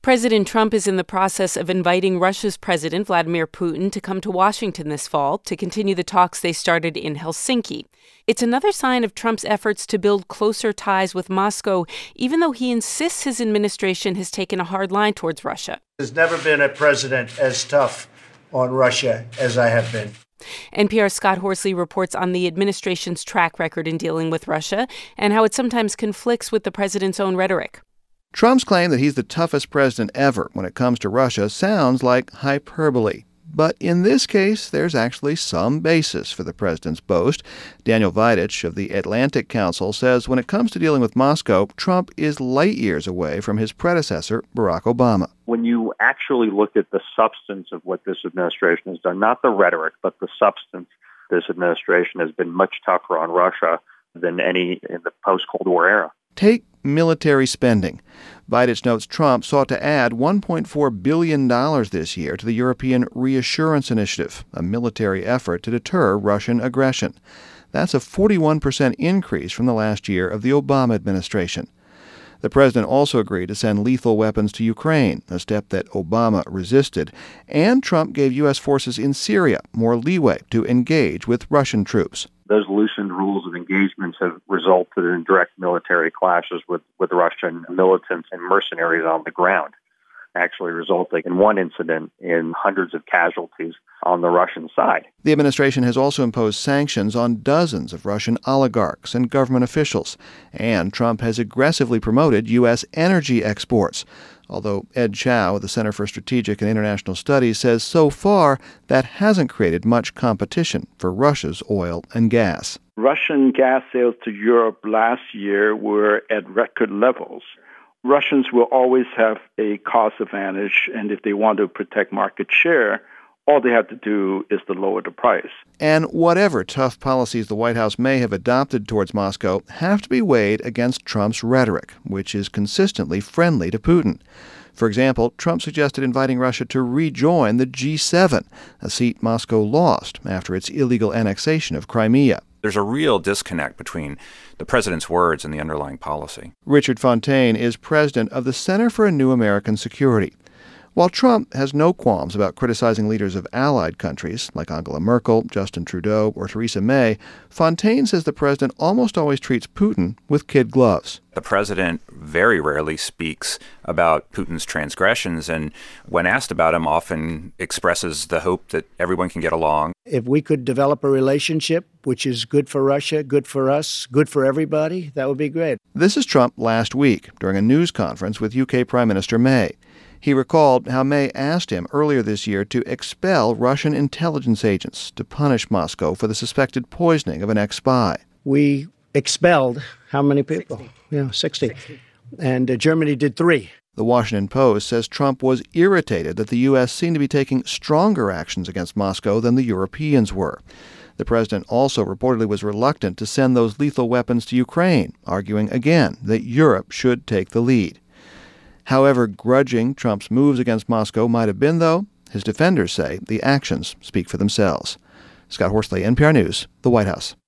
President Trump is in the process of inviting Russia's President Vladimir Putin to come to Washington this fall to continue the talks they started in Helsinki. It's another sign of Trump's efforts to build closer ties with Moscow, even though he insists his administration has taken a hard line towards Russia. There's never been a president as tough on Russia as I have been. NPR's Scott Horsley reports on the administration's track record in dealing with Russia and how it sometimes conflicts with the president's own rhetoric. Trump's claim that he's the toughest president ever when it comes to Russia sounds like hyperbole. But in this case, there's actually some basis for the president's boast. Daniel Vidich of the Atlantic Council says when it comes to dealing with Moscow, Trump is light years away from his predecessor, Barack Obama. When you actually look at the substance of what this administration has done, not the rhetoric, but the substance, this administration has been much tougher on Russia than any in the post-Cold War era. Take military spending. Vidich notes Trump sought to add $1.4 billion this year to the European Reassurance Initiative, a military effort to deter Russian aggression. That's a 41% increase from the last year of the Obama administration. The president also agreed to send lethal weapons to Ukraine, a step that Obama resisted, and Trump gave U.S. forces in Syria more leeway to engage with Russian troops. Those loosened rules of engagements have resulted in direct military clashes with Russian militants and mercenaries on the ground, actually resulting in one incident in hundreds of casualties on the Russian side. The administration has also imposed sanctions on dozens of Russian oligarchs and government officials, and Trump has aggressively promoted U.S. energy exports. Although Ed Chow of the Center for Strategic and International Studies says so far that hasn't created much competition for Russia's oil and gas. Russian gas sales to Europe last year were at record levels. Russians will always have a cost advantage, and if they want to protect market share, all they have to do is to lower the price. And whatever tough policies the White House may have adopted towards Moscow have to be weighed against Trump's rhetoric, which is consistently friendly to Putin. For example, Trump suggested inviting Russia to rejoin the G7, a seat Moscow lost after its illegal annexation of Crimea. There's a real disconnect between the president's words and the underlying policy. Richard Fontaine is president of the Center for a New American Security. While Trump has no qualms about criticizing leaders of allied countries like Angela Merkel, Justin Trudeau, or Theresa May, Fontaine says the president almost always treats Putin with kid gloves. The president very rarely speaks about Putin's transgressions, and when asked about him, often expresses the hope that everyone can get along. If we could develop a relationship which is good for Russia, good for us, good for everybody, that would be great. This is Trump last week during a news conference with UK Prime Minister May. He recalled how May asked him earlier this year to expel Russian intelligence agents to punish Moscow for the suspected poisoning of an ex-spy. We expelled how many people? 60. And Germany did 3. The Washington Post says Trump was irritated that the U.S. seemed to be taking stronger actions against Moscow than the Europeans were. The president also reportedly was reluctant to send those lethal weapons to Ukraine, arguing again that Europe should take the lead. However grudging Trump's moves against Moscow might have been, though, his defenders say the actions speak for themselves. Scott Horsley, NPR News, the White House.